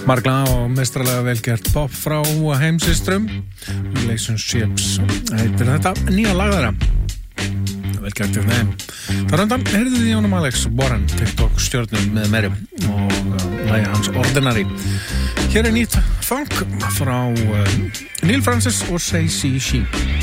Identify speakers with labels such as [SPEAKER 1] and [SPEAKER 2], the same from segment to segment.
[SPEAKER 1] Margla og mestralega velgert pop frá heimsistrum Relationships heitir þetta nýja lag þeirra velgert fyrir þeim þar undan heyrðu þið Jónum Alex Warren TikTok stjörnum með meiri og lagið hans Ordinary hér nýtt funk frá Neil Francis og Say See She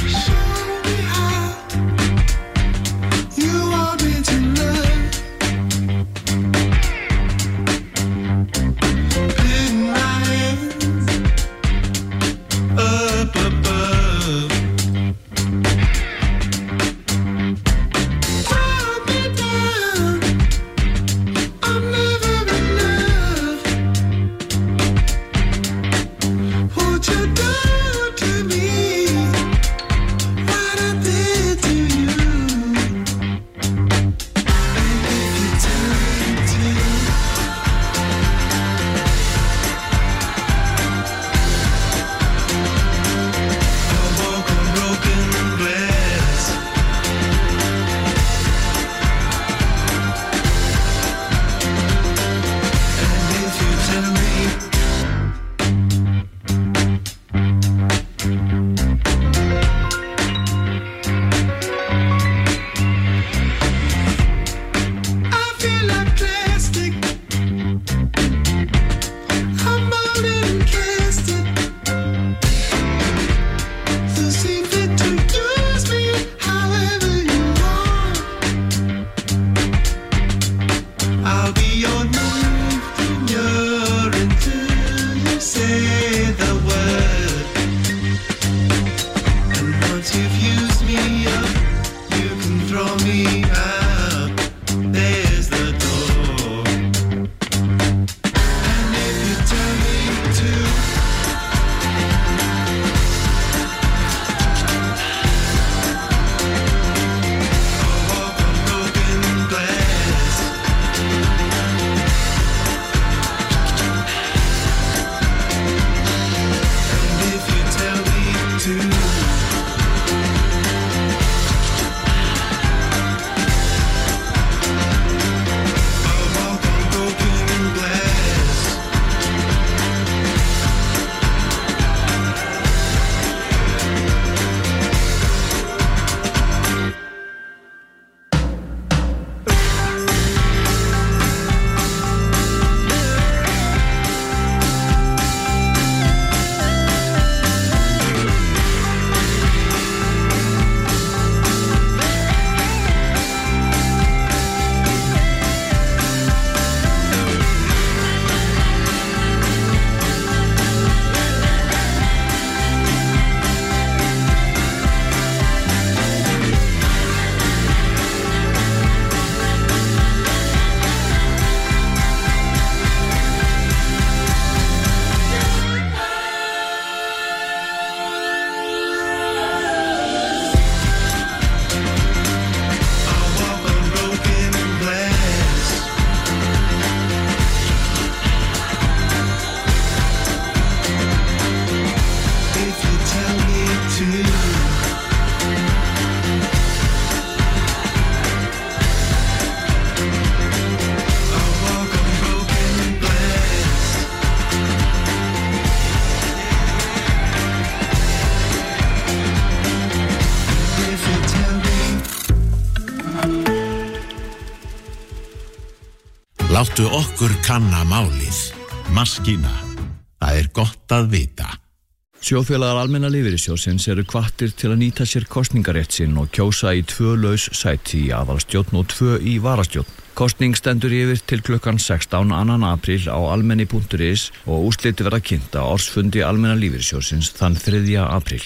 [SPEAKER 2] Láttu okkur kanna málið. Maskína. Það gott að vita.
[SPEAKER 3] Sjóðfélagar Almenna lífeyrissjóðsins eru hvattir til að nýta sér kosningarétt sinn og kjósa í 2 laus sæti í aðalstjórn og 2 í varastjórn. Kosning stendur yfir til klukkan 16 2. apríl á almenni.is og úrslit verða kynnt á ársfundi Almenna lífeyrissjóðsins þann 3. apríl.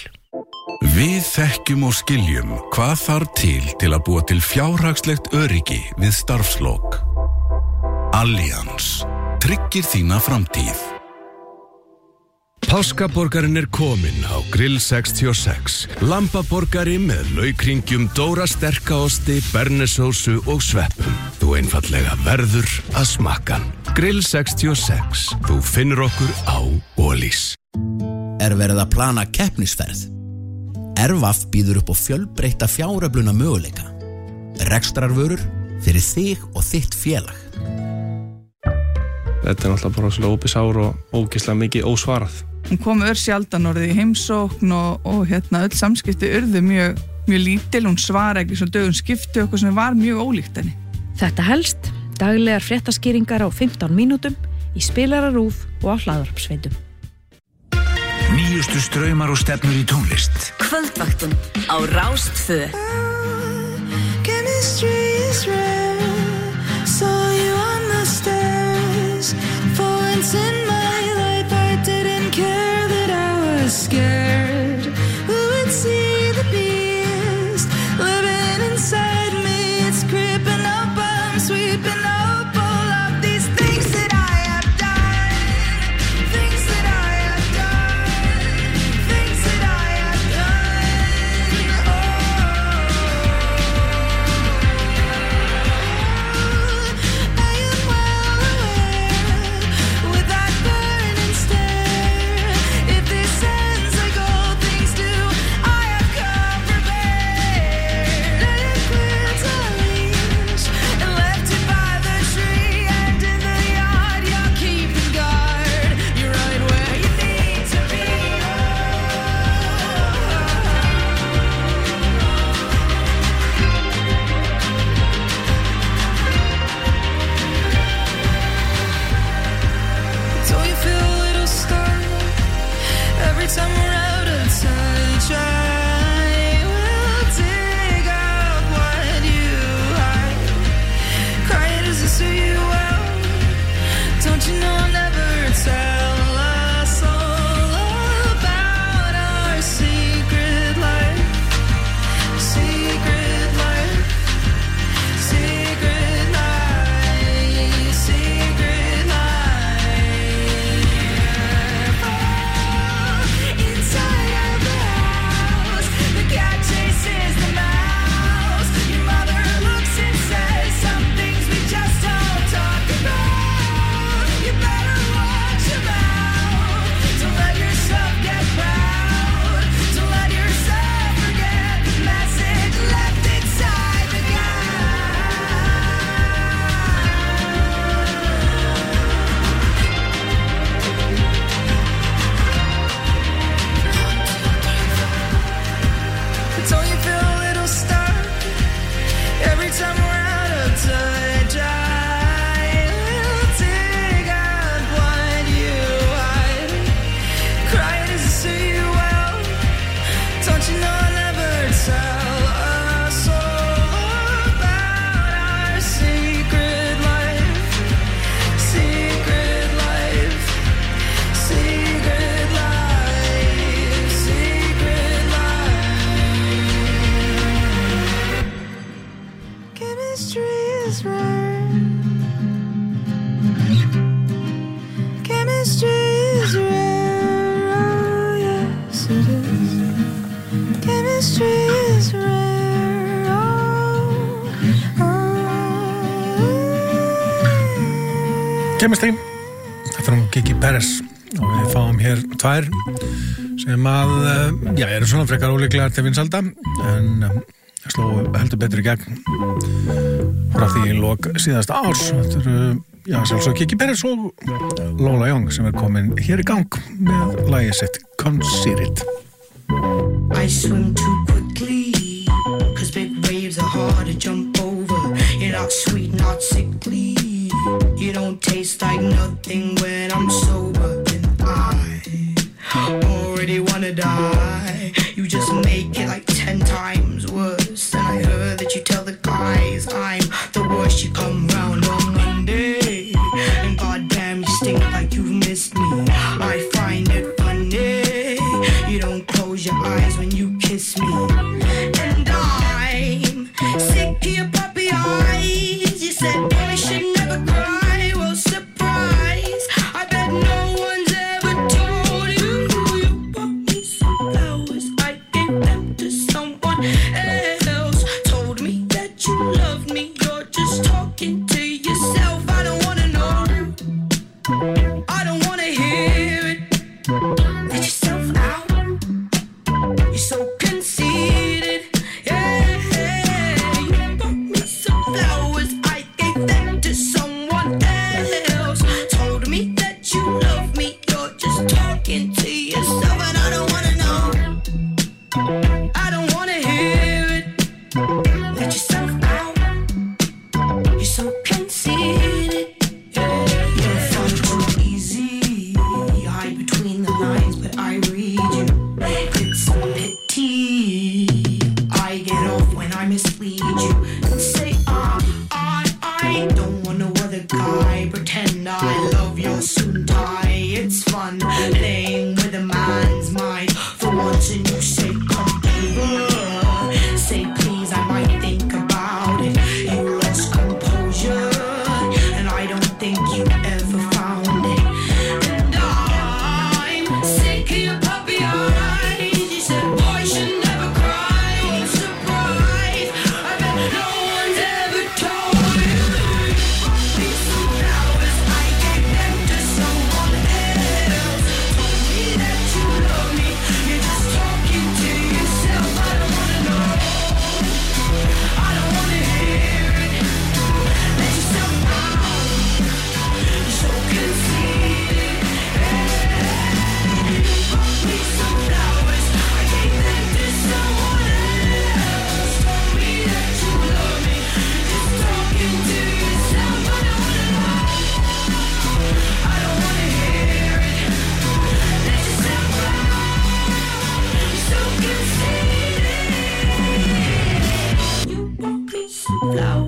[SPEAKER 4] Við þekkjum og skiljum hvað þarf til að búa til fjárhagslegt öryggi við starfslok. Allians tryggir þína framtíð. Páskaborgarinn kominn á Grill 66. Lambaborgari með laukringjum, Dóra sterkaosti, bernesósu og sveppum. Þú einfaldlega verður að smakka hann. Grill 66. Þú finnur okkur á Ólís.
[SPEAKER 5] Verið að plana keppnisferð? Ervaf býður upp á fjölbreytta fjáröfluna möguleika. Rekstrarvörur fyrir þig og þitt félag.
[SPEAKER 6] þetta náttúrulega bara svona opið sár og ógeðslega mikið ósvarað.
[SPEAKER 7] Hún kom sjaldan orðið í heimsókn og öll samskipti urðu mjög lítil, hún svara ekki svo dögum skipti okkur sem var mjög ólíkt henni.
[SPEAKER 8] Þetta helst, daglegar fréttaskýringar á 15 mínútum í spilararúf og á hlaðvarpsveitum.
[SPEAKER 9] Nýjustu straumar og stefnur í tónlist.
[SPEAKER 10] Kvöldvaktin á Rás 2.
[SPEAKER 11] Chemistry is rare. Saw you on the stairs. For once in my life I didn't care that I was scared. Who would see the beast living inside me? It's creeping up, I'm sweeping up all of these things that I have done. Things that I have done. Things that I have done. I am well aware with that burning stare. If this ends like all things do, I have come prepared. I have cleared the leash and left it by the tree, and in the yard you're keeping guard. You're right where you need to be. Don't you feel a little stuck every time we're out of touch? I will dig out what you hide. Crying doesn't suit you well. Don't you know I'll never tell us all about our secret life? Secret life. Secret life. Secret life. Inside of the house, the cat chases the mouse. Your mother looks and says some things we just don't talk about. You better watch your mouth. Don't let yourself get proud. Don't let yourself forget the message left inside the guy. Don't you feel a little stuck every time we're out of touch? I will dig out what you hide. Crying doesn't suit you well. Don't you know I'll never tell us all about our secret life? Secret life. Secret life. Secret life. Chemistry is rare. Chemistry is rare. Oh, yes, it is. Chemistry is rare.
[SPEAKER 1] Chemistry, þetta hún Kiki Perez og við fáum hér tvær sem að eru svona frekar ólíklegar til vinsælda en sló heldur betur í gegn frá því í lok síðasta árs. Þetta eru sjálfsög Kiki Perez og Lola Young sem komin hér í gang með lagið sitt Consider It.
[SPEAKER 11] I swim too quickly, 'cause big waves are hard to jump over. You're not sweet, not sickly. You don't taste like nothing when I'm sober. And I already wanna die. You just make it like 10 times worse. And I heard that you tell the guys I'm the worst. You come round on Monday, and goddamn you stink like you've missed me. I find it funny. You don't close your eyes when you kiss me. And I'm sick of your puppy eyes. You said boy should never cry. Well, surprise, I bet no one's ever told you. You bought me some flowers, I gave them to someone else. Told me that you loved me, you're just talking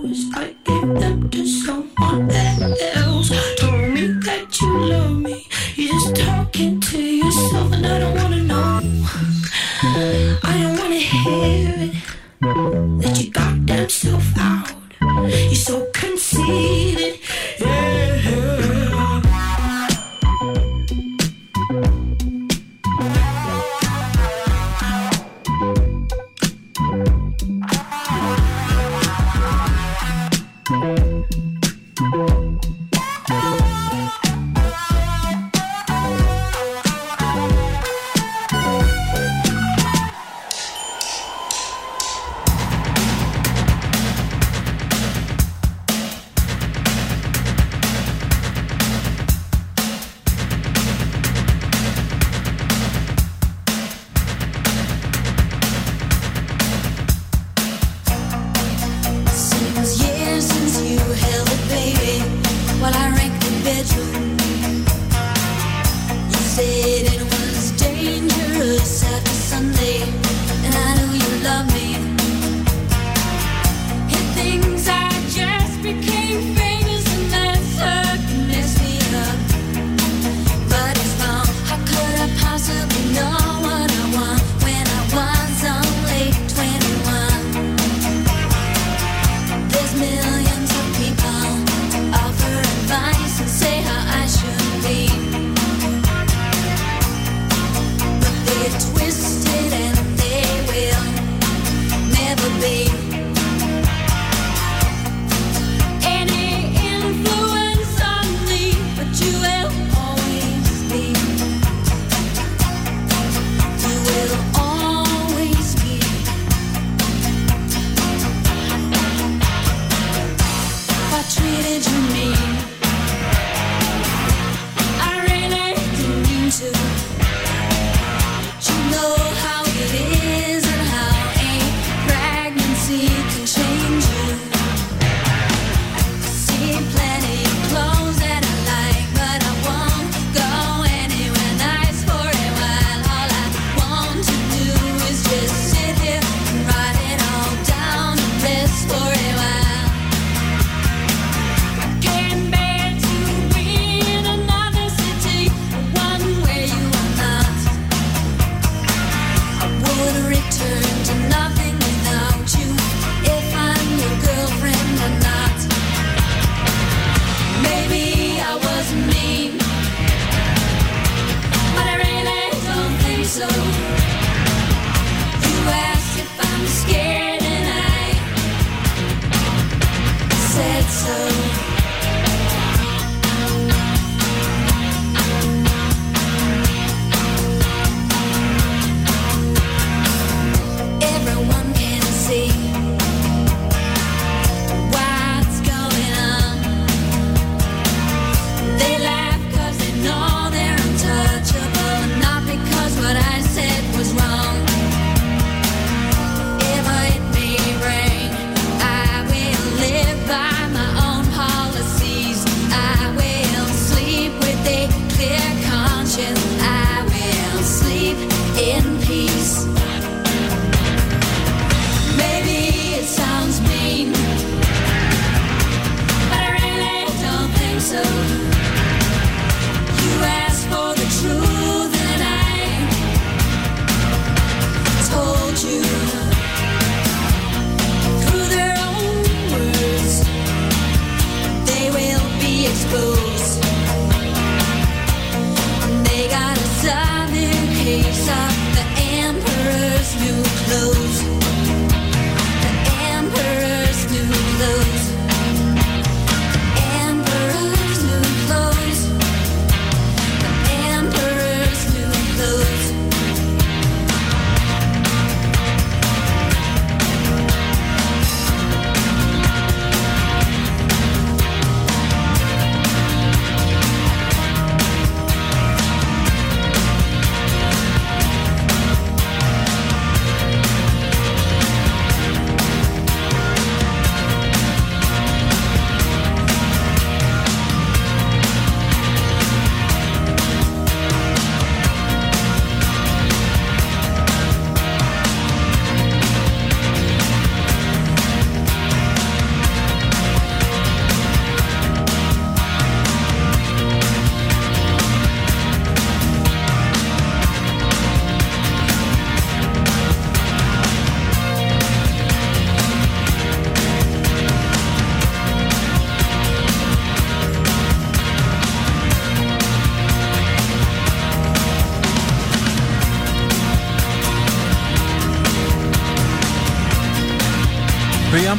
[SPEAKER 11] flowers, I gave them to someone else. Told me that you love me, you're just talking to yourself, and I don't wanna know. I don't wanna hear it. Let your goddamn self out. You're so conceited, yeah.
[SPEAKER 12] Can't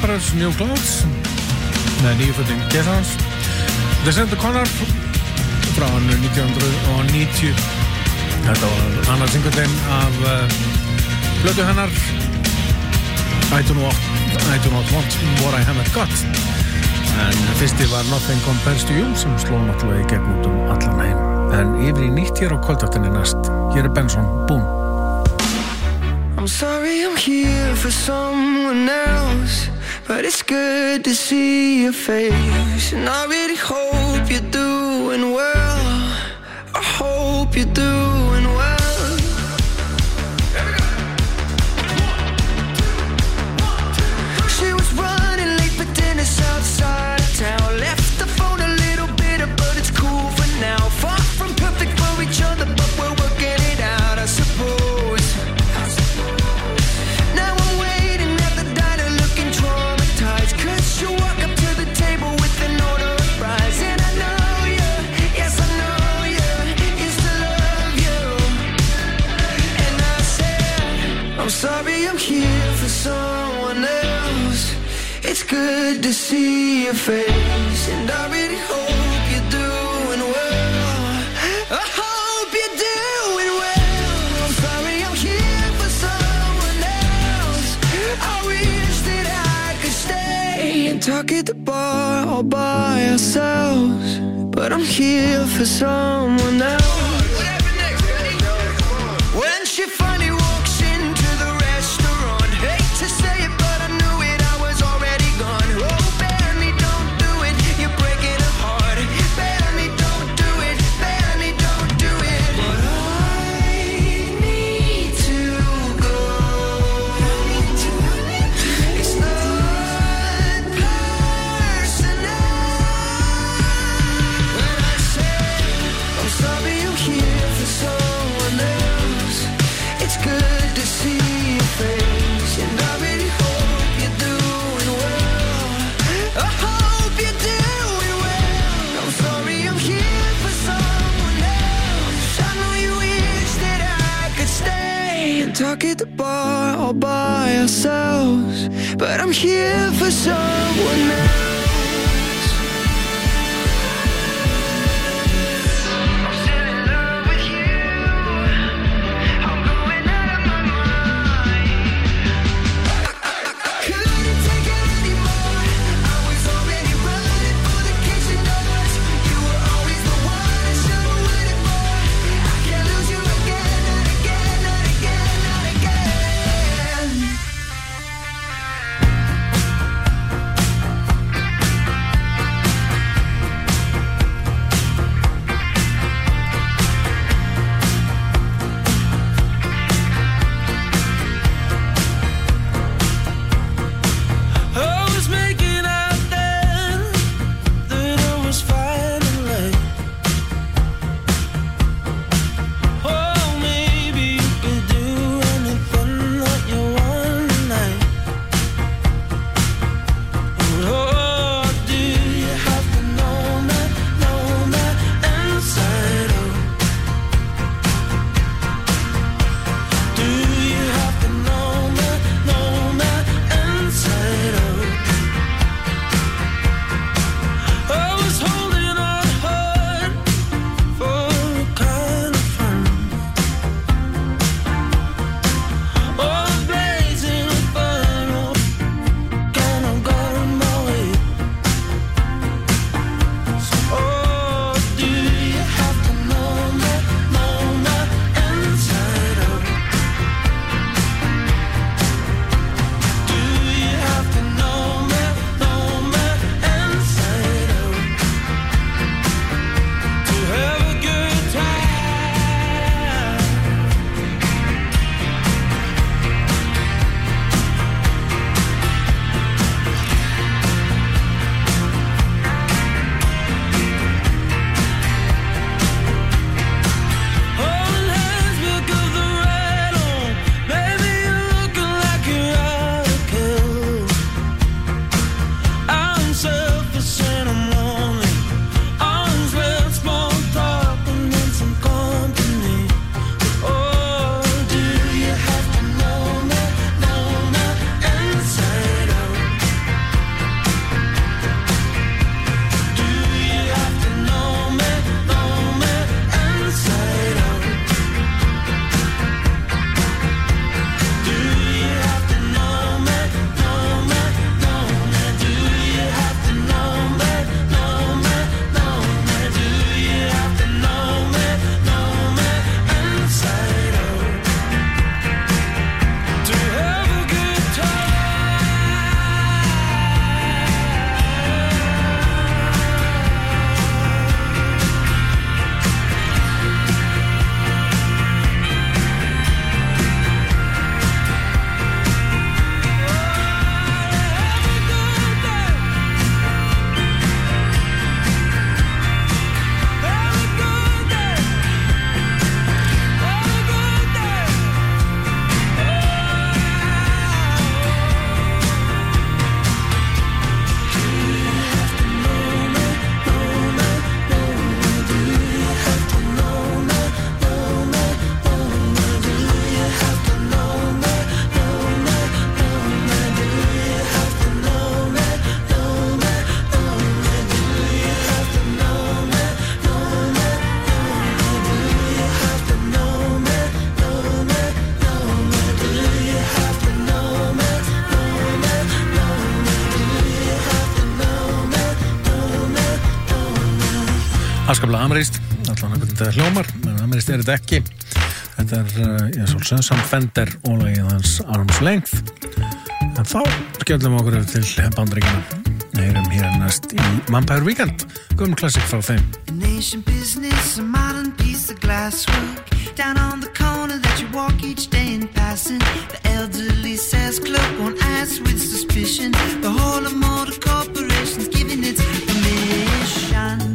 [SPEAKER 1] Emperor's New Clothes með nýjuföldin Gessans The Santa Connor frá hannu 1990. Þetta var annar singullinn af plötu hennar I do not want what I haven't got, en fyrsti var Nothing Compares to You sem sló náttúrulega í gegn út allan heim. En yfir í nýtt hér á kvöldvaktinni næst. Hér Benson, boom.
[SPEAKER 12] I'm sorry I'm here for someone else, but it's good to see your face. And I really hope you're doing well. I hope you're doing well. She was running late for dinner outside of town. Left the phone a little bitter, but it's cool for now. Far from perfect for each other, but we're working it out, I suppose. Now I'm waiting at the diner looking traumatized, 'cause you walk up to the table with an order of fries. And I know you, yes I know you, used to love you. And I said, I'm sorry I'm here for someone else. It's good to see your face, and I really hope you're doing well. I hope you're doing well. I'm sorry I'm here for someone else. I wish that I could stay and talk at the bar all by ourselves, but I'm here for someone else. When she finally walks into the restaurant, hate to say it, but I knew it, I was already gone. Oh, bear me, don't do it, you're breaking a heart. Bear me, don't do it, bear me, don't do it. But I need to go. It's not personal. When I say I'm sorry I'm here for someone else, it's good to see your face, and I really hope you're doing well. I hope you're doing well. I'm sorry I'm here for someone else. I know you wish that I could stay and talk at the bar all by ourselves, but I'm here for someone else. I'm still in love with you. I'm going out of my mind. I couldn't take it anymore. I was already running for the kitchen doors. You were always the one I should have waited for. I can't lose you again, not again, not again, not again.
[SPEAKER 1] Afskaplega amerískt, allan að þetta hljómar, en amerískt þetta ekki. Þetta ég svolítið Sam Fender og lagið hans Arm's Length. En þá skellum við okkur til Bandaríkjanna. Heyrum hér næst í Vampire Weekend, gömul klassik frá þeim.
[SPEAKER 12] Nation business, a modern piece of glasswork down on the corner that you walk each day in passing. The elderly says clerk won't ask with suspicion. The whole of motor corporations giving its permission.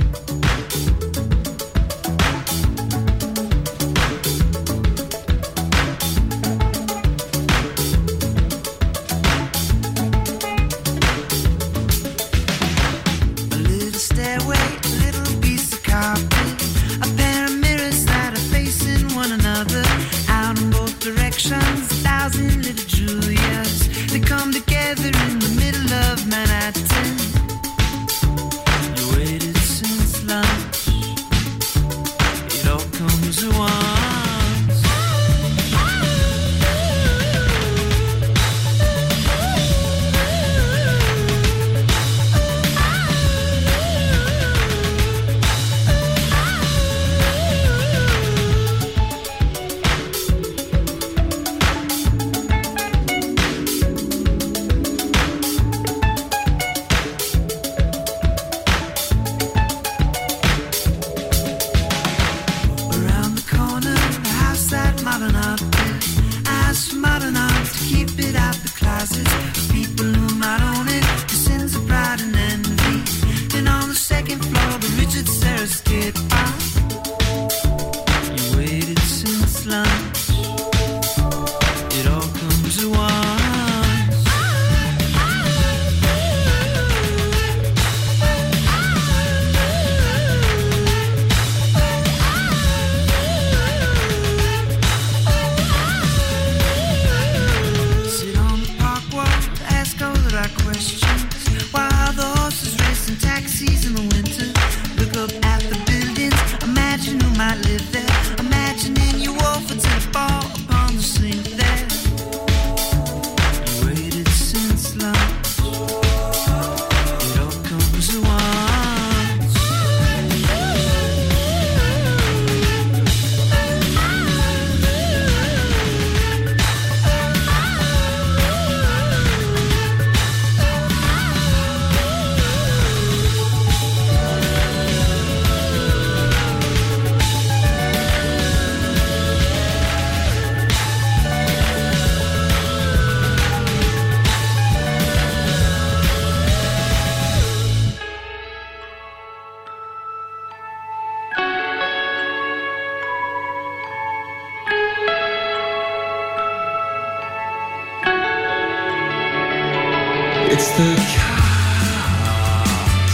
[SPEAKER 13] It's the chaos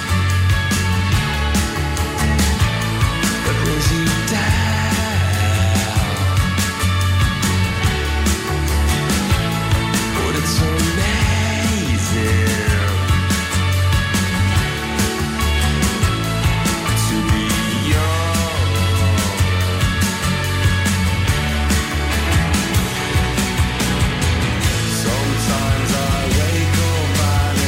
[SPEAKER 13] that brings you down. But it's amazing to be young. Sometimes I wake up and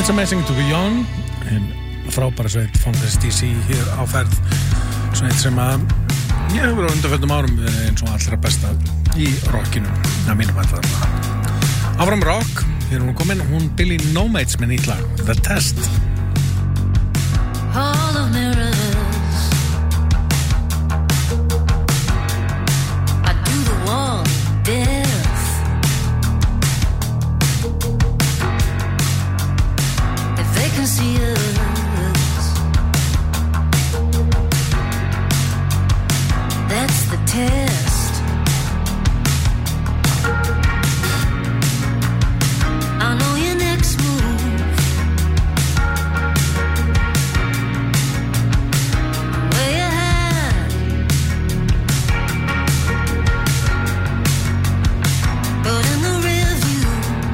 [SPEAKER 1] It's amazing to be young. En frábæra sveit Founders DC hér á ferð. Sveit sem að ég hefur á undanförnum árum verið eins og allra besta í rockinu. Það mínum að það. Áfram rock, hér hún komin, hún Billy Nomads með nýtt lag, The Test.
[SPEAKER 14] All of mirrors, I do the wall deaf. If they can see us, that's the test. I know your next move. Where you at? But in the rear view,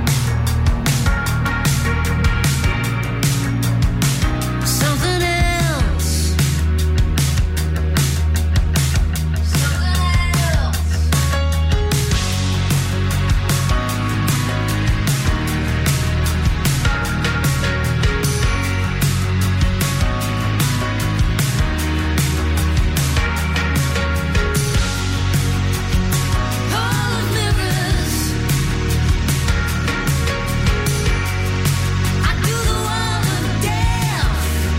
[SPEAKER 14] something else. All of mirrors, I do the wall of death,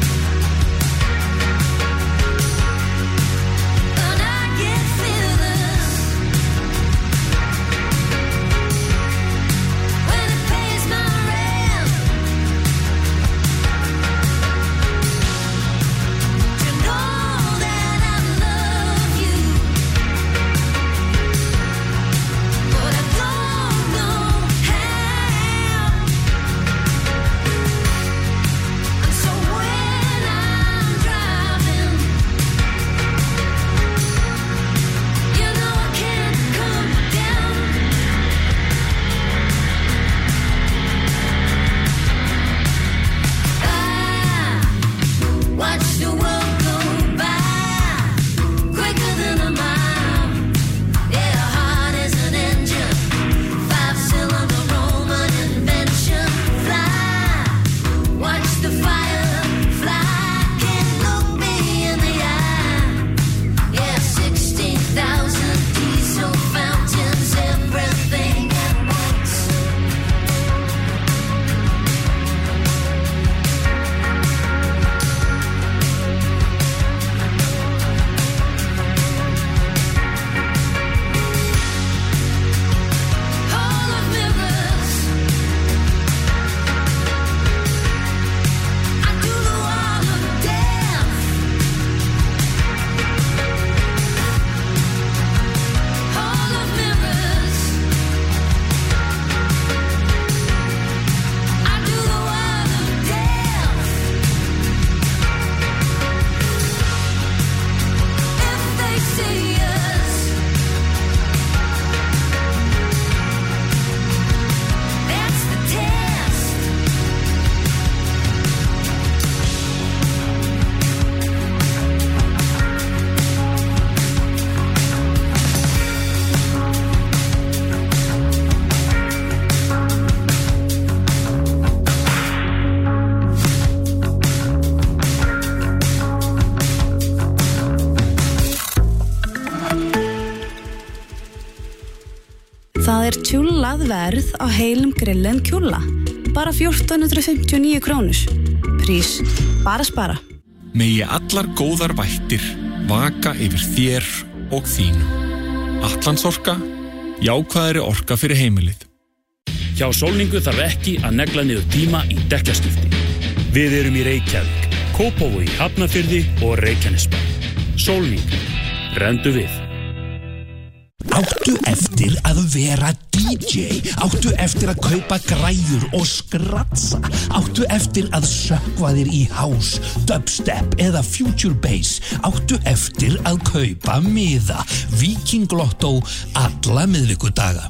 [SPEAKER 14] and I get fearless when it pays my rent. You know that I love you, but I don't know how. And so when I'm driving, you know I can't come down. I watch the world go by quicker than a mile. Yeah, heart is an engine, 5-cylinder Roman invention. Fly, watch the fire fly. Can't look me in the eye. Yeah, 16,000 diesel fountains, everything at once. All of mirrors, I do the wall of death. All of mirrors, I do the wall of death. If they see us, that's the test.
[SPEAKER 15] Það tjúllað verð á heilum grillen kjúlla. Bara 1459 krónur. Prís bara spara.
[SPEAKER 16] Megi allar góðar vættir vaka yfir þér og þínum. Atlandsorka, jákvæðari orka fyrir heimilið.
[SPEAKER 17] Hjá Sólningu þarf ekki að negla niður tíma í dekkjaskipti. Við erum í Reykjavík, Kópavogi, Hafnarfirði og Reykjanesbæ. Sólning, rendu við.
[SPEAKER 18] Áttu eftir að vera DJ, áttu eftir að kaupa græjur og skratsa, áttu eftir að sökkva þér í house, dubstep eða future bass, áttu eftir að kaupa miða, Viking Lotto alla miðvikudaga.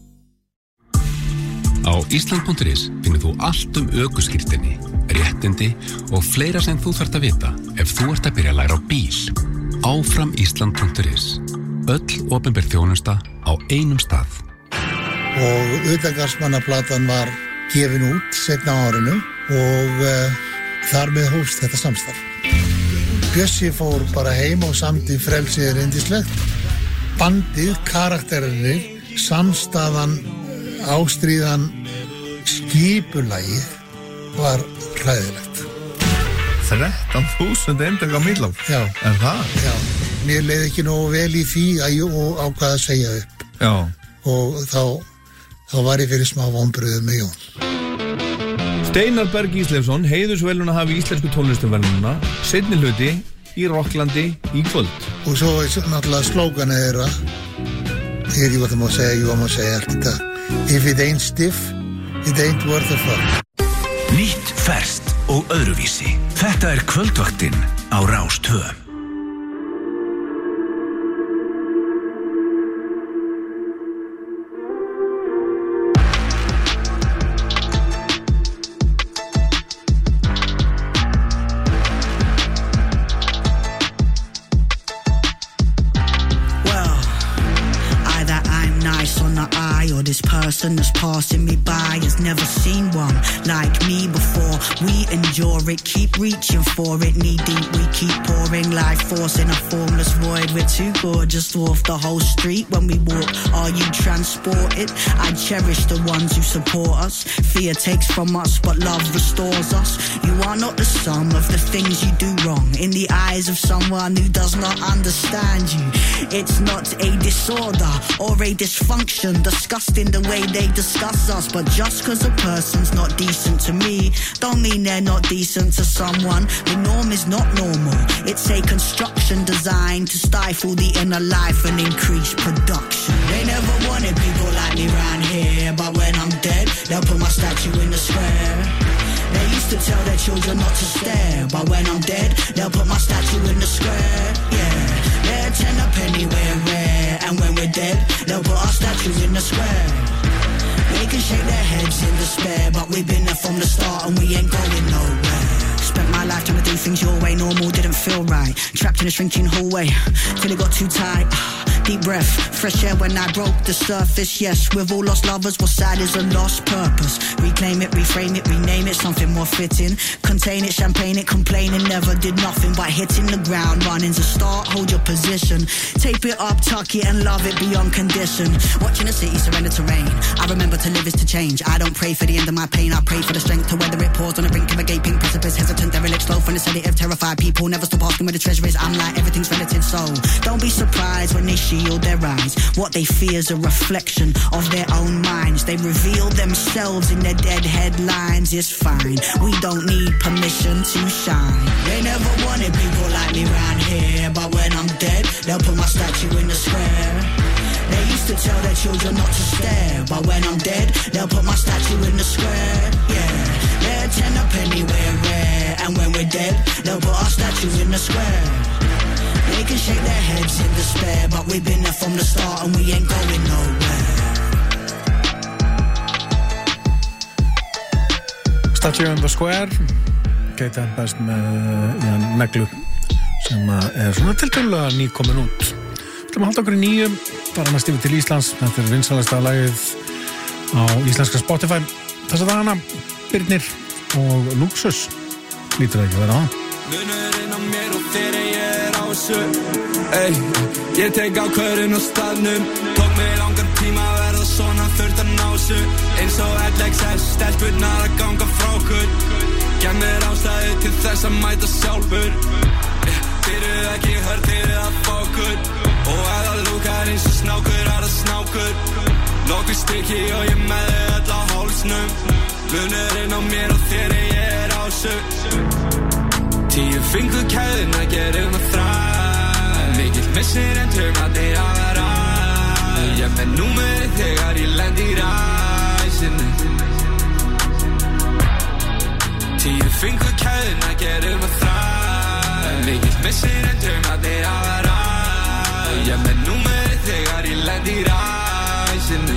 [SPEAKER 19] Á Ísland.is finnur þú allt ökuskírteini, réttindi og fleira sem þú þarft að vita ef þú ert að byrja að læra á bíl. Áfram Ísland.is. Öll opinber þjónusta á einum stað.
[SPEAKER 20] Og utangarðsmannaplatan var gefin út seinna á árinu og þar með hófst þetta samstarf. Bjössi fór bara heim og samdi Frelsið er yndislegt. Bandið, karakterinir, samstaðan, ástríðan, skipulagið var hræðilegt.
[SPEAKER 21] 13.000 eintaka millár?
[SPEAKER 20] Já.
[SPEAKER 21] Er það?
[SPEAKER 20] Já. Mér leið ekki nógu vel í því að ég ákvað að segja upp.
[SPEAKER 21] Já.
[SPEAKER 20] Og þá var ég fyrir smá vonbrigði með Jón.
[SPEAKER 21] Steinar Berg Ísleifsson, heiðursveluna hafi íslensku tónlistarverðlununa, seinni hluti í Rocklandi í kvöld.
[SPEAKER 20] Og svo náttúrulega slóganið þeirra, ég veit ekki hvað það má segja, ég má segja allt þetta. If it ain't stiff, it ain't worth a fuck.
[SPEAKER 9] Nýtt, ferskt og öðruvísi. Þetta er kvöldvaktin á Rás 2.
[SPEAKER 11] This person that's passing me by has never seen one like me before. We endure it, keep reaching for it. Knee deep, we keep pouring life force in a formless void. We're too gorgeous to off the whole street when we walk. Are you transported? I cherish the ones who support us. Fear takes from us, but love restores us. You are not the sum of the things you do wrong in the eyes of someone who does not understand you. It's not a disorder or a dysfunction discussed in the way they discuss us. But just cause a person's not decent to me don't mean they're not decent to someone. The norm is not normal. It's a construction designed to stifle the inner life and increase production. They never wanted people like me round here, but when I'm dead, they'll put my statue in the square. They used to tell their children not to stare, but when I'm dead, they'll put my statue in the square. Yeah, they're 10 up anywhere rare, and when we're dead, they'll put our statues in the square. They can shake their heads in despair, but we've been there from the start and we ain't going nowhere. Spent my life trying to do things your way, normal didn't feel right. Trapped in a shrinking hallway, till it got too tight. Deep breath, fresh air when I broke the surface. Yes, we've all lost lovers, what's sad is a lost purpose. Reclaim it, reframe it, rename it, something more fitting. Contain it, champagne it, complaining never did nothing but hitting the ground. Running's a start, hold your position. Tape it up, tuck it and love it beyond condition. Watching the city surrender to rain. I remember to live is to change. I don't pray for the end of my pain, I pray for the strength to weather it. Pause on the brink of a gaping precipice. Hesitant, derelict, slow from the sedative. Terrified people never stop asking where the treasure is. I'm like everything's relative, so don't be surprised when they shield their eyes. What they fear is a reflection of their own minds. They reveal themselves in their dead headlines. It's fine, we don't need permission to shine. They never wanted people like me round here, but when I'm dead, they'll put my statue in the square. They used to tell their children not to stare, but when I'm dead, they'll put my statue in the square. Yeah, they're 10 up anywhere rare, and when we're dead, they'll put our statues in the square. They can shake their heads in despair, but we've been there from the start and we ain't going nowhere.
[SPEAKER 1] Statue in the Square, Kate best með neglu sem er svona tiltölulega nýkomin út. Við ætlum að halda okkur í nýjum, bara næst yfir til Íslands. Þetta er vinsælasta lagið á íslenska Spotify þessa dagana. Birnir og Luxus lítur ekki að vera það.
[SPEAKER 13] Munurinn á mér og þegar ég á þessu. Ég tek ákvörðun á staðnum. Tók mig langan tíma að verða svona, þurft að ná þessu. Eins og LXS, stelpurnar að ganga frá okkur. Gef mér ástæðu til þess að mæta sjálfur. Byrjuð ekki hörðir að fá okkur. Og ef það lúkar eins og snákur, er það snákur. Nokkuð stykki og ég með þau öll á hálsnum. Munurinn á mér og þegar ég á þessu. 10 fingur kæðin að gera það þræ. Mikill missir en tömandi að vera. Ég með númerið þegar ég lend í ræsinu. 10 fingur kæðin að gera það þræ. Mikill missir en tömandi að vera. Ég með númerið þegar ég lend í ræsinu.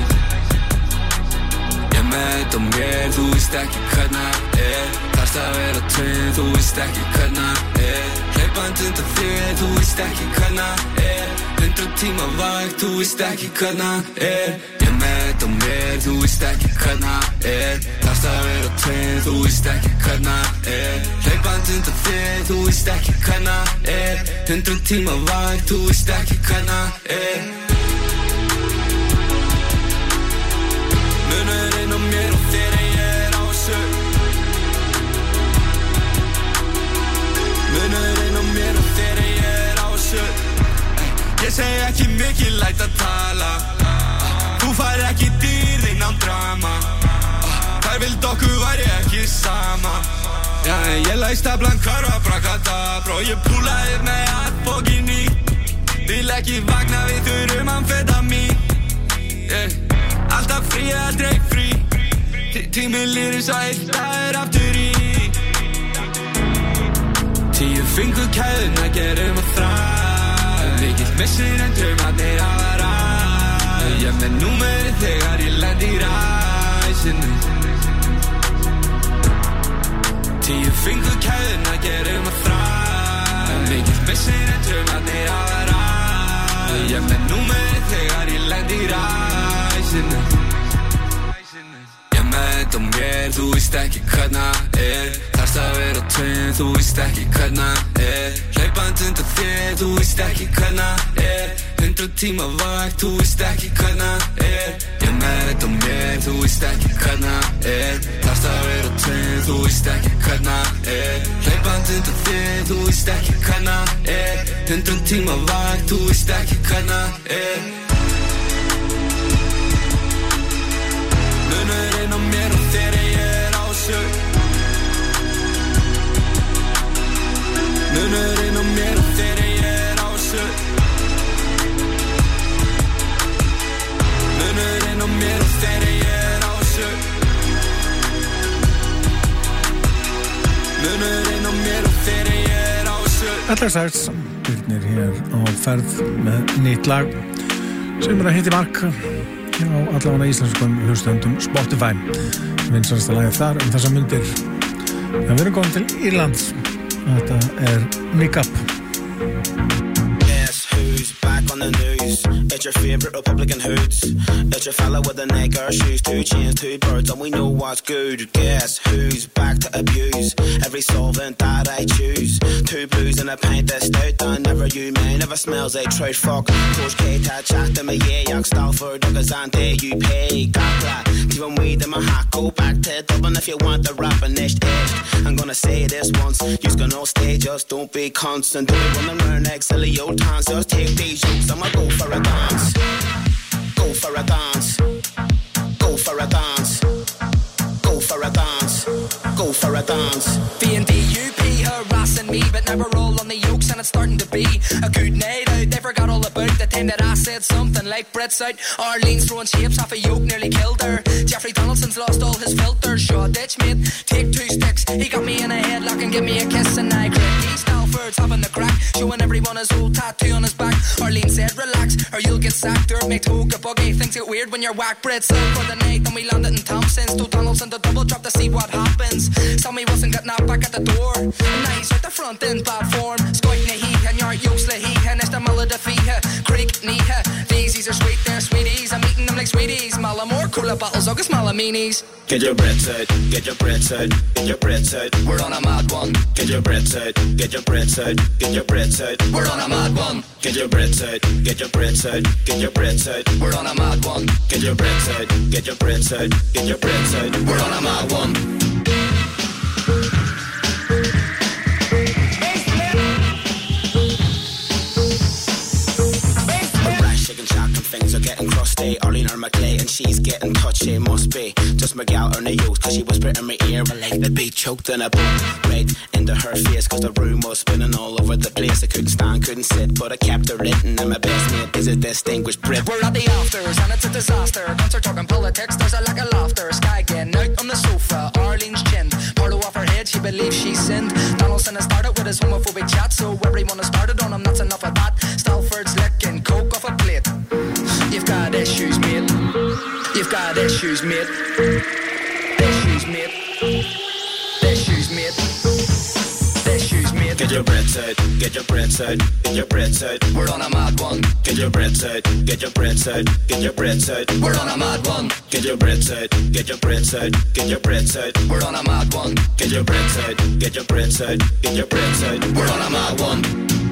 [SPEAKER 13] Ég með þetta á mér, þú veist ekki hvernig það Þarst að vera tvinn, þú veist ekki hvernig það Hlaupand undan þér, þú veist ekki hvernig það 100 tíma vakt, þú veist ekki hvernig það Ég með þetta á mér, þú veist ekki hvernig það Þarft að vera á tveim, þú veist ekki hvernig það Hlaupandi undan þér, þú veist ekki hvernig það 100 tíma vakt, þú veist ekki hvernig það Munurinn á mér og þér ég á þessu Munurinn á mér og þér ég á þessu Ég segi ekki mikið læt að tala Þú fær ekki dýrðinn án drama Þær vild okkur væri ekki sama Já, ég læg staflan hvarfa brakadabra Og ég púlaði með allt fókin í Vil ekki vakna við þurrum amfetamin Alltaf frí, aldrei frí Tíminn líður svo eitt aftur í 10 fingur kæðuna gerum að þræ Mikill missir en draumarnir hafa ræ Ég með númerið þegar ég lend í ræsinu 10 fingur kæðuna gerum að þræ Mikill missir en draumarnir hafa ræ Ég með númerið þegar ég lend í ræsinu Ég með þetta á mér, þú veist ekki hvernig það Þarft að vera á tveim, þú veist ekki hvernig það Hlaupandi undan þér, þú veist ekki hvernig það 100 tíma vakt, þú veist ekki hvernig það Ég með þetta á mér, þú veist ekki hvernig það Þarft að vera á tveim, þú veist ekki hvernig það Hlaupandi undan þér, þú veist ekki hvernig það 100 tíma vakt, þú veist ekki hvernig það Munurinn á mér og þér ég á þessu Munurinn á mér og þér ég á þessu Munurinn á mér og þér ég á þessu Munurinn á mér og þér ég á þessu
[SPEAKER 1] Allar sagt, Birnir hér á ferð með nýtt lag sem að hitti mark á allavega íslenskum hlustendum Spotify vinsælasta lagið þar þessar mundir við erum komin til Írlands þetta Nick Up
[SPEAKER 2] Guess who's back on the news It's your favorite Republican hoods It's your fella with the neck or shoes 2 chains, 2 birds and we know what's good Guess who's back to abuse Every solvent that I choose 2 blues and a pint of stout And never you man, never smells like trout fuck Coach K ta chat to me yeah Jag Stalford, Douglas and there you pay Gapla, even weed in my hat Go back to Dublin if you want the rapping next I'm gonna say this once You's gonna stay, just don't be constant Don't be running around like silly old towns Just take these jokes, I'ma go for a dance Go for a dance Go for a dance Go for a dance Go for a dance
[SPEAKER 22] B&D-UP harassing me But never roll on the yokes and it's starting to be a good night out They forgot all about the time that I said something like Brett's out Arlene's throwing shapes off a yoke Nearly killed her Jeffrey Donaldson's lost all his filters Shaw ditch mate, take 2 sticks He got me in a headlock and give me a kiss And I cracked East Alford's having the crack Showing everyone his old tattoo on his back Arlene said relax or you'll get sacked Or make Toga buggy Things get weird when you're whack Brett's out for the night Then we landed in Thompson's Told Donaldson to double drop to see what happens Tell me wasn't getting out back at the door And now he's out the front in bad form Skoit na he and your yokes la he And it's the melody fiha Creek niha Daisies are sweet, they're sweeties I'm eating them like sweeties Malamore, cooler bottles, August Malaminis
[SPEAKER 2] Get your Brits out, get your Brits out, get your Brits out
[SPEAKER 22] We're on a mad one
[SPEAKER 2] Get your Brits out, get your Brits out, get your Brits out
[SPEAKER 22] We're on a mad one
[SPEAKER 2] Get your Brits out, get your Brits out, get your Brits out
[SPEAKER 22] We're on a mad one
[SPEAKER 2] Get your Brits out, get your Brits out, get your Brits out
[SPEAKER 22] We're on a mad one
[SPEAKER 2] Things are getting crusty Arlene or McClay and she's getting touchy Must be just Miguel or Nayoth Cause she whispered in my ear But like the beat choked in a boat Right into her face Cause the room was spinning all over the place I couldn't stand, couldn't sit But I kept her written And my best mate is a distinguished Brit
[SPEAKER 22] We're at the afters and it's a disaster Concert talking politics There's a lack of laughter Sky getting out on the sofa Arlene's chin Parlo off her head She believes she sinned Donaldson has started with his homophobic chat So everyone has started on him That's enough of that Stalford's licking coke off a plate You've got issues, mate. You've got issues, mate. Issues, mate. Issues, mate. Issues, mate.
[SPEAKER 2] Get your Brits out, get your Brits out, get your Brits out
[SPEAKER 22] We're on a mad one
[SPEAKER 2] get your breads out, get your breads out, get your breads out. We're on a mad one. Get your breads out, get your breads out, get your breads out. We're on a mad one. Get your breads out, get your breads out, get your breads out. We're on a mad one.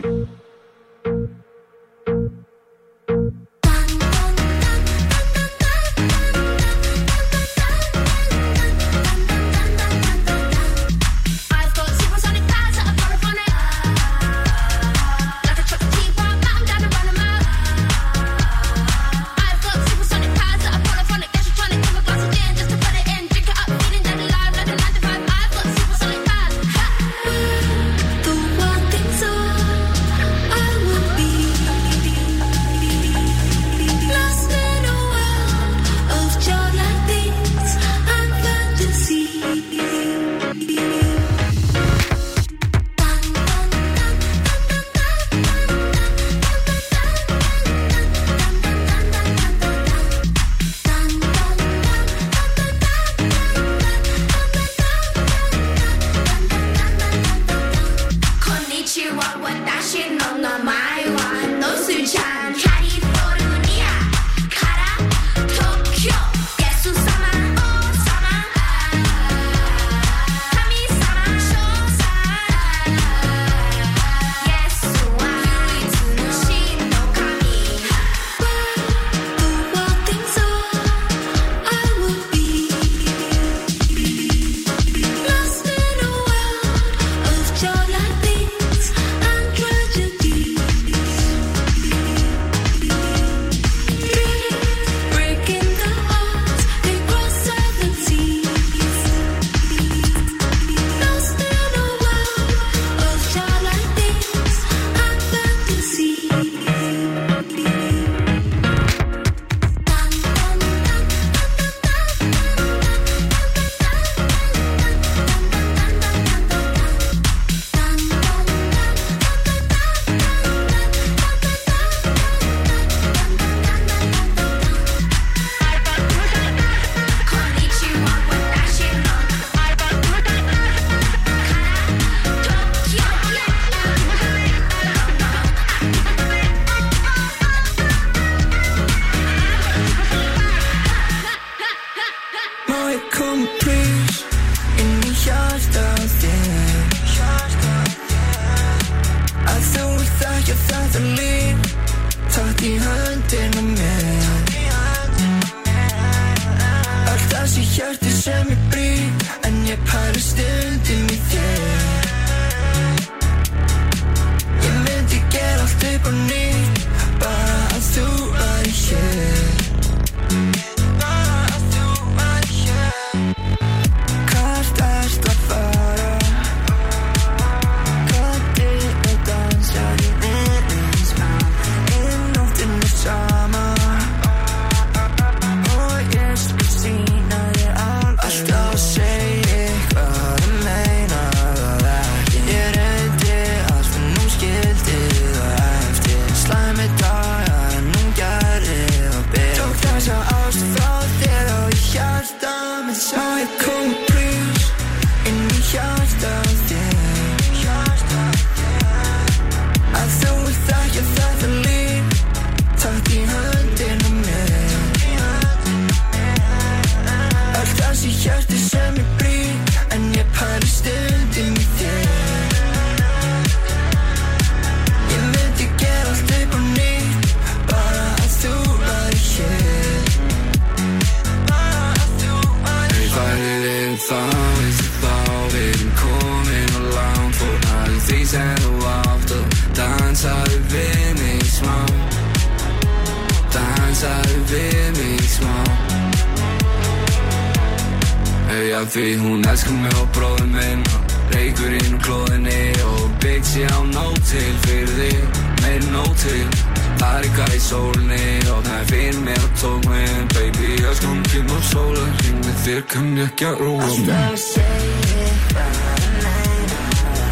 [SPEAKER 13] Því hún elskar mig og bróður minn Reykurinn úr klóðinni og byggt ég á nóg til fyrir þig Meir nóg til Það er eitthvað í sólinni opnaði fyrir mér og tók mig inn Baby, ég skongin og sólar Hringdi þér kann ég ekki að róa mig Alltaf segi eitthvað að meina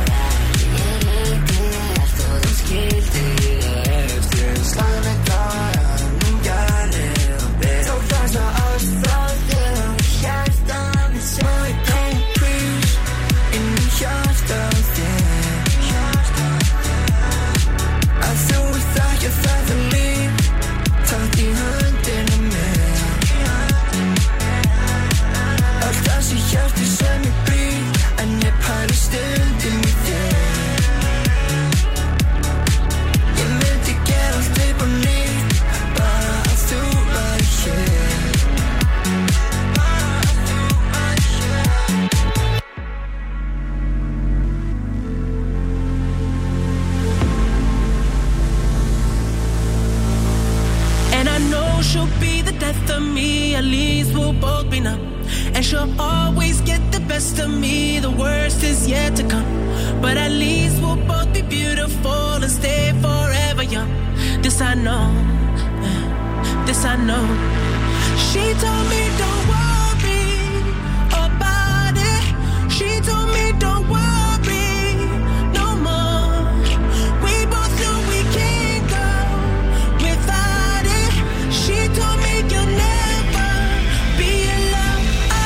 [SPEAKER 13] Ég heiti allt og þú skildi eftir Slag mig bara, nú gæri og byrj Tók þess að ást frá þér og hjarta Má ég come please inn í hjarta þér Að þú ert ekki að þetta líf
[SPEAKER 3] she'll be the death of me, at least we'll both be numb. And she'll always get the best of me, the worst is yet to come. But at least we'll both be beautiful and stay forever young. This I know, this I know. She told me don't worry about it. She told me don't worry no more. We both know we can't go without it. She told me you'll never be alone.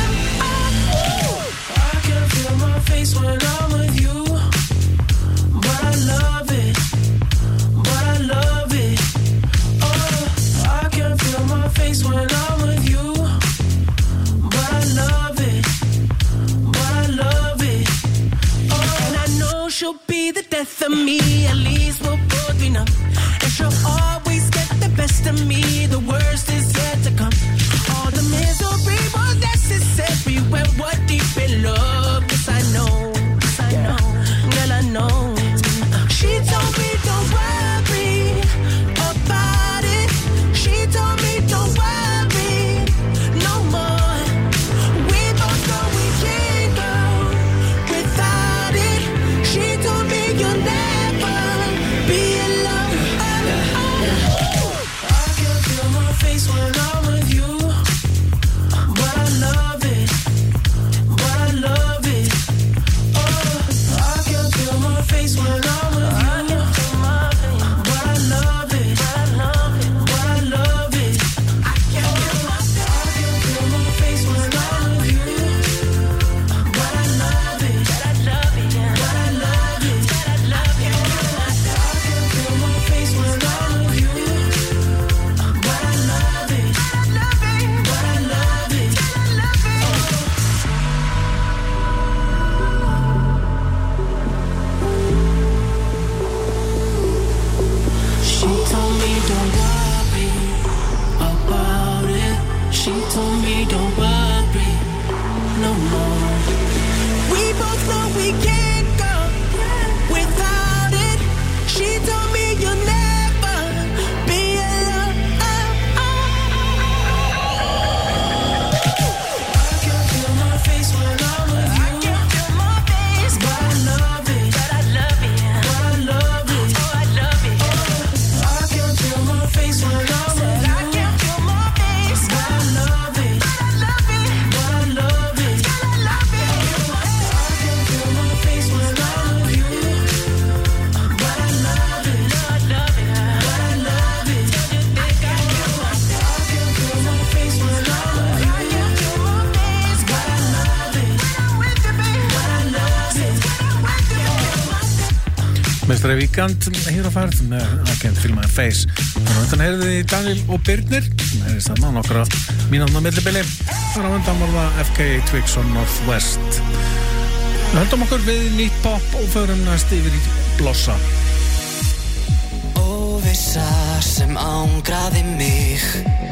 [SPEAKER 3] I can feel my face when I'm with you, but I love it, but I love it. Oh, I can feel my face when I'm with you, but I love it, but I love it. Oh, and I know she'll be the death of me, at least we'll both be numb. And she'll always get the best of me, the worst is yet to come. All the misery was necessary when we're deep in love. Yes, I know, girl, I know. She told me don't worry about it. She told me don't worry no more. We both know we can't go without it. She told me you'll never be alone. I can feel my face when I'm with you, but I love it, but I love it. Oh, I can feel my face when I'm with you, but I love it, but I love it. I can feel my face when I'm with you, but I love it, but I love it, but I love it, but I love it. I can feel my face when I'm with you, but I love it, but I love it, but I love it. She told me don't worry about it. She told me don't worry no more. We both know we can't go without it. She told me you'll never be alone. I can feel my face when I'm with you. I can feel my face, but I love it, but I love it, but I love it. Oh, I love it. I can feel my face when I'm with you. I can feel my face, but I love it, but I love it, but I love it, but I love it. I can feel my face when I'm with you, but I love it, but I love it, but I love it. I can feel my face when I'm with you. I can feel my face, but I love it, but I'm with you, baby, but I love it, but I'm with you.
[SPEAKER 1] Mestari Víkand hér á færð með I Can't Feel My Face. Þannig að undan heyrðu þið Daniel og Birnir. Það heyrðist þarna nokkra mínútna millibili. Þar á undan var það FKA Twigs og Northwest. Við höldum okkur við nýtt pop og förum næst yfir í blossa.
[SPEAKER 4] Óvissa sem ángraði mig,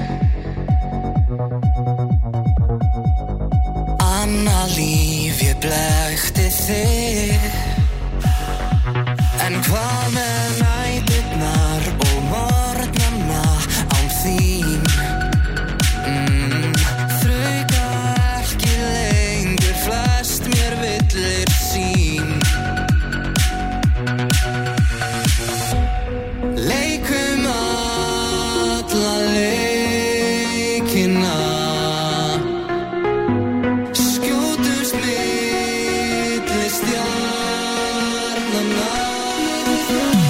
[SPEAKER 4] annað líf ég blekkti þig. En hvað með næturnar og morgnanna án þín? Þrauka ekki lengur, flest mér villir sýn. Leikum alla leikina, skjótumst milli stjarnanna.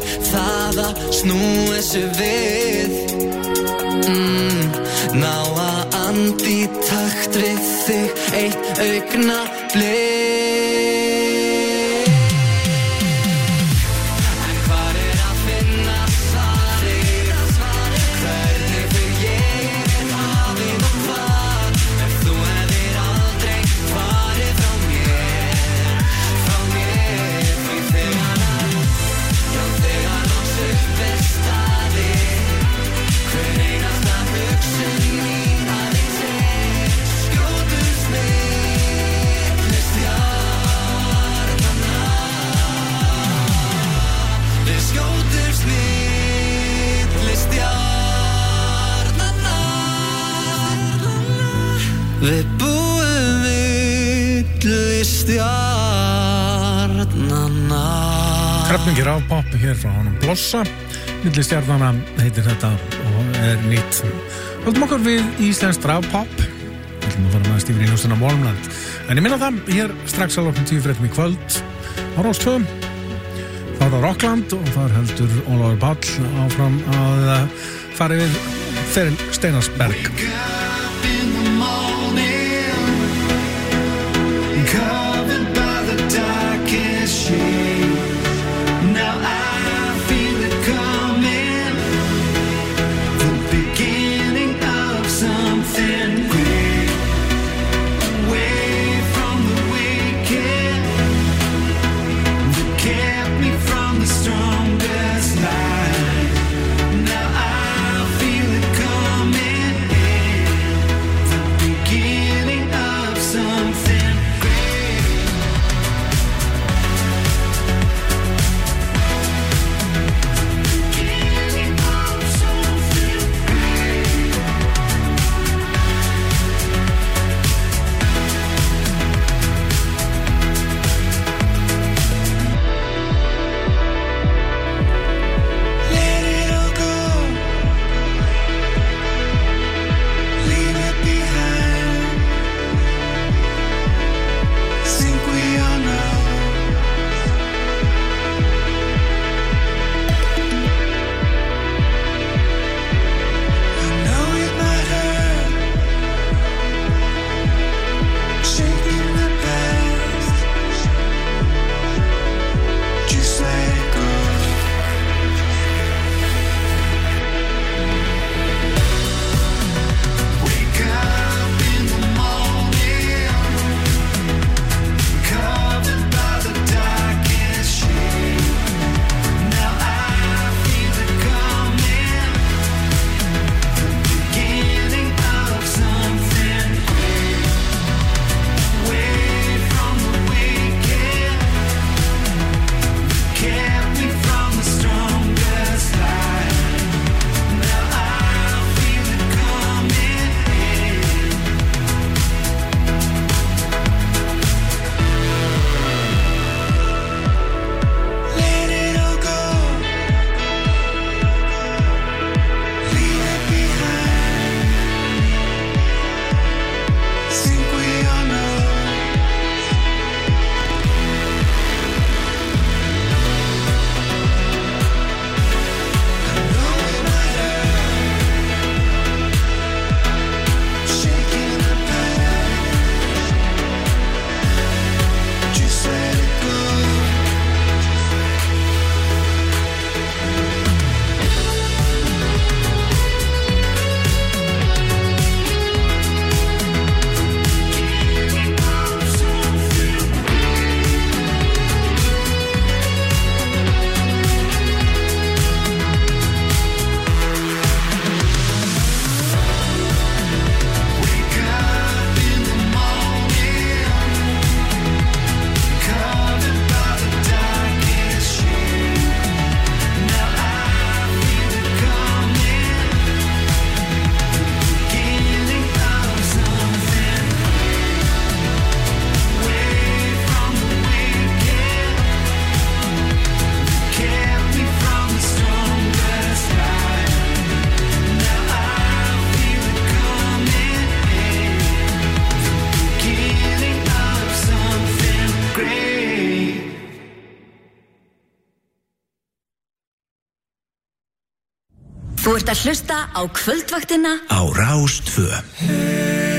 [SPEAKER 4] það að snúa sig við ná að anda í takt við þig eitt augnablik en hvar að finna svarið hvernig fyrir ég hafið og hvað ef þú hefðir aldrei farið frá mér því þegar loks upp staðið hver einasta hugsun mín aðeins skjótust milli stjarnanna við skjótust milli stjarnanna við búum milli stjarnanna
[SPEAKER 1] Krafningi rafpop hér frá honum Blossa milli stjarnanna heitir þetta og er nýtt. Höldum okkur við íslenskt rafpop. Við ætlum að fara með stífur í hljómsveitina Wormland. En ég minna það, hér strax að loknum 10:30 í kvöld á Rás 2. Þá er það Rockland og þar heldur Ólafur Páll áfram að fara við feril Steinarsberg.
[SPEAKER 12] Covered by the darkest shade. Now I feel it coming, the beginning of something great. Away from the wicked that kept me from the strongest light. Now I feel it coming.
[SPEAKER 10] Þú ert að hlusta á kvöldvaktina
[SPEAKER 9] Á Rás 2.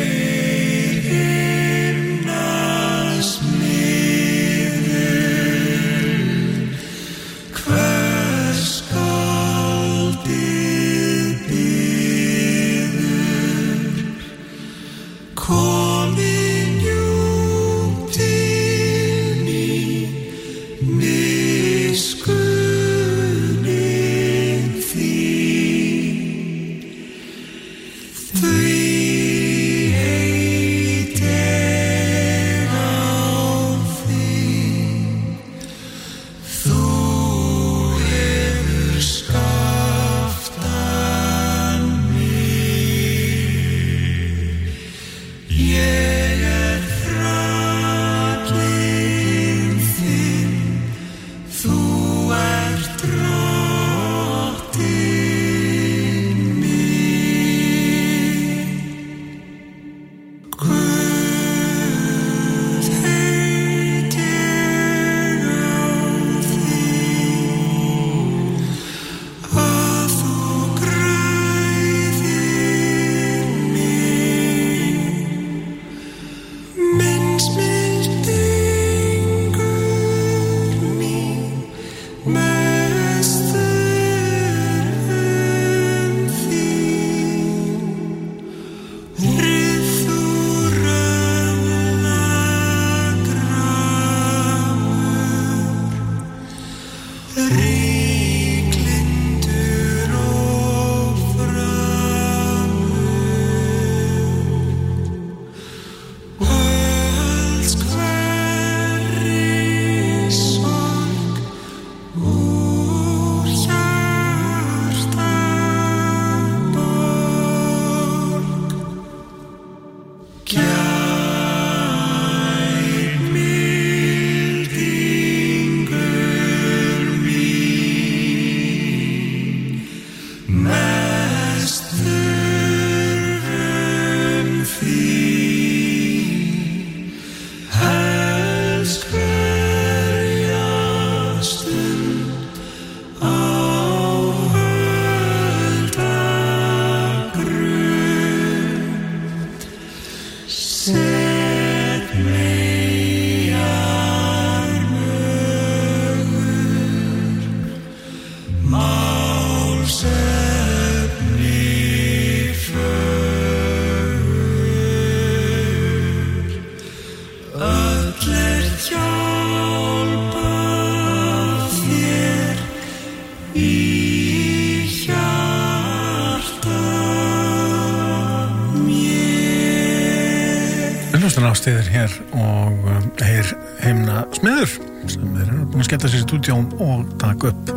[SPEAKER 1] Ástiðir hér og Heyr heimna smiður sem þeir eru búin að skella sér í stúdíón og taka upp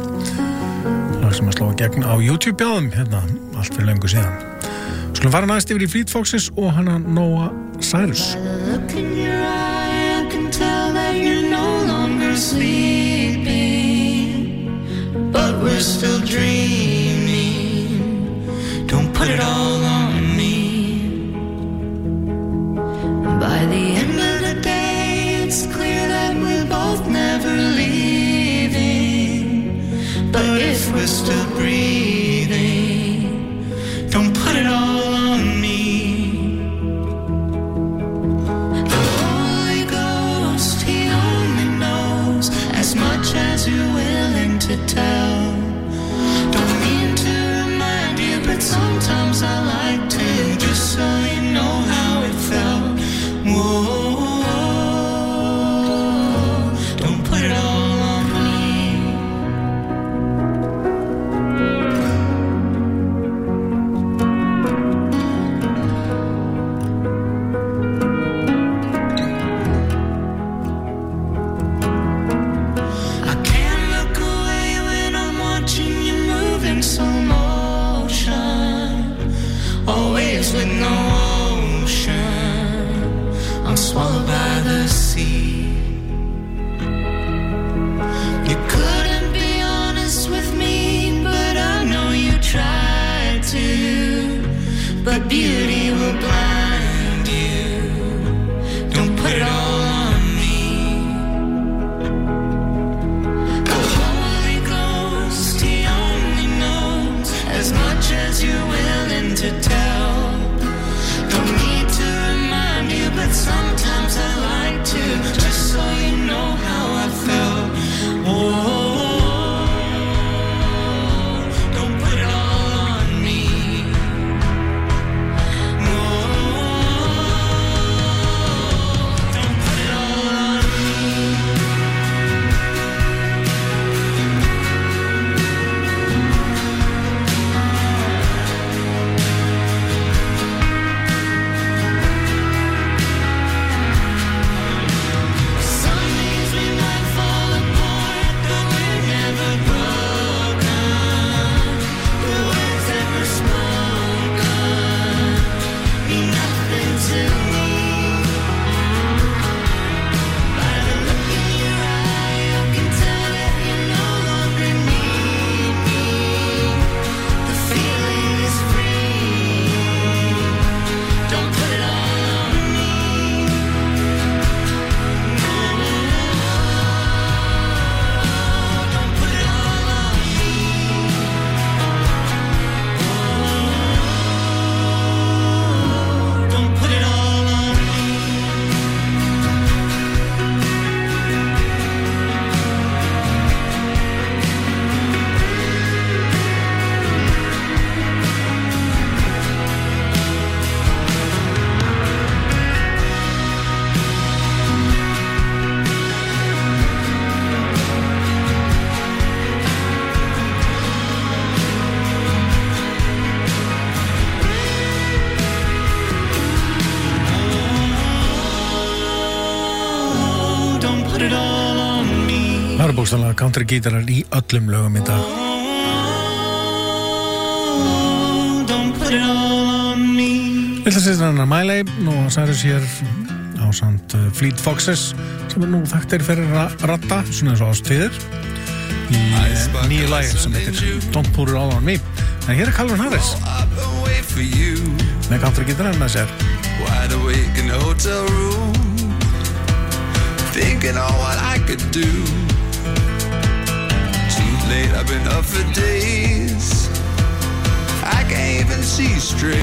[SPEAKER 1] lag sem að slá gegn á YouTube-bjáðum hérna allt fyrir löngu síðan. Skulum fara næst yfir í Fleet Foxes og hana Noah Cyrus.
[SPEAKER 3] Look in your eye, I can tell that you're no longer sleeping, but we're still dreaming. Don't put it all on me. By the end of the day, it's clear that we're both never leaving. But if we're still breathing, don't put it all on me. The Holy Ghost, He only knows as much as you're willing to tell. Don't mean to remind you, but sometimes I like to, just so you know how it felt. Whoa, don't put it all on me. I can't look away when I'm watching you move in slow motion, always with no ocean. I'm swallowed by the sea. You couldn't be honest with me, but I know you tried to. But beauty will blind you. Don't put it all on me. The Holy Ghost, He only knows as
[SPEAKER 1] rosalega country gítarar í öllum lögum í dag. Lilla systir hennar Miley og Cyrus hér ásamt Fleet Foxes sem nú þekktir fyrir að ratta svona eins og ástíðir í nýju lagi sem heitir Don't Put It All On Me. En hér Calvin Harris með country gítarar með sér.
[SPEAKER 13] Wide awake in a hotel room, thinking on what I could do. Too late, I've been up for days, I can't even see straight.